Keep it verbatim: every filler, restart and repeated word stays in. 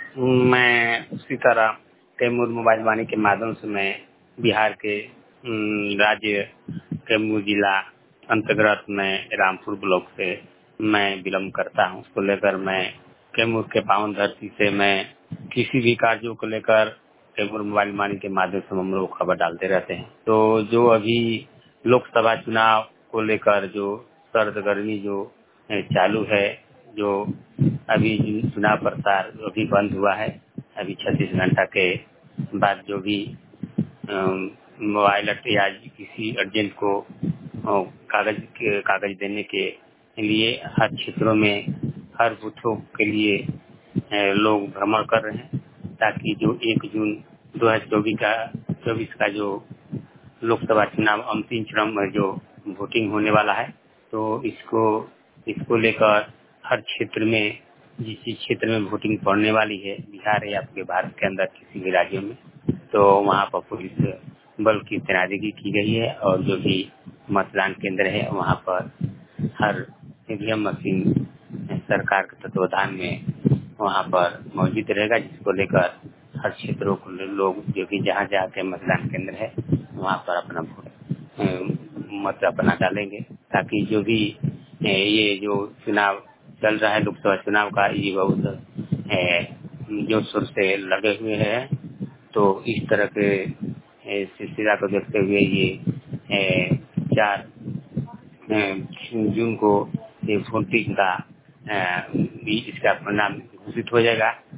मैं उसी तरह कैमूर मोबाइल वाणी के माध्यम से मैं बिहार के उम, राज्य कैमूर जिला अंतर्गत में रामपुर ब्लॉक से मैं बिलोंग करता हूँ। उसको लेकर मैं कैमूर के पावन धरती से मैं किसी भी कार्यों को लेकर कैमूर मोबाइल वाणी के माध्यम से हम लोग खबर डालते रहते हैं। तो जो अभी लोकसभा चुनाव को लेकर जो सर्द गर्मी जो ए, चालू है, जो अभी चुनाव प्रचार अभी बंद हुआ है। अभी छत्तीस घंटा के बाद जो भी अम, मोबाइल या किसी अर्जेंट को अ, कागज के कागज देने के लिए हर क्षेत्रों में हर बूथों के लिए अ, लोग भ्रमण कर रहे हैं, ताकि जो एक जून दो हजार चौबीस का चौबीस का जो लोकसभा चुनाव अंतिम चरण में जो वोटिंग होने वाला है, तो इसको इसको लेकर हर क्षेत्र में जिस जिस क्षेत्र में वोटिंग पड़ने वाली है, बिहार या आपके भारत के अंदर किसी भी राज्यों में, तो वहाँ पर पुलिस बल की तैनाती की गई है और जो भी मतदान केंद्र है वहाँ पर हर ईवीएम मशीन सरकार के तत्वाधान में वहाँ पर मौजूद रहेगा, जिसको लेकर हर क्षेत्रों को लोग जो भी जहाँ जहाँ के मतदान केंद्र है वहाँ पर अपना वोट मत अपना डालेंगे, ताकि जो भी ये जो चुनाव चल रहा है लोकसभा चुनाव का, ये बहुत जोर शोर से लगे हुए हैं। तो इस तरह के सिलसिला को देखते हुए ये चार जून को वोटिंग का भी इसका परिणाम घोषित हो जाएगा।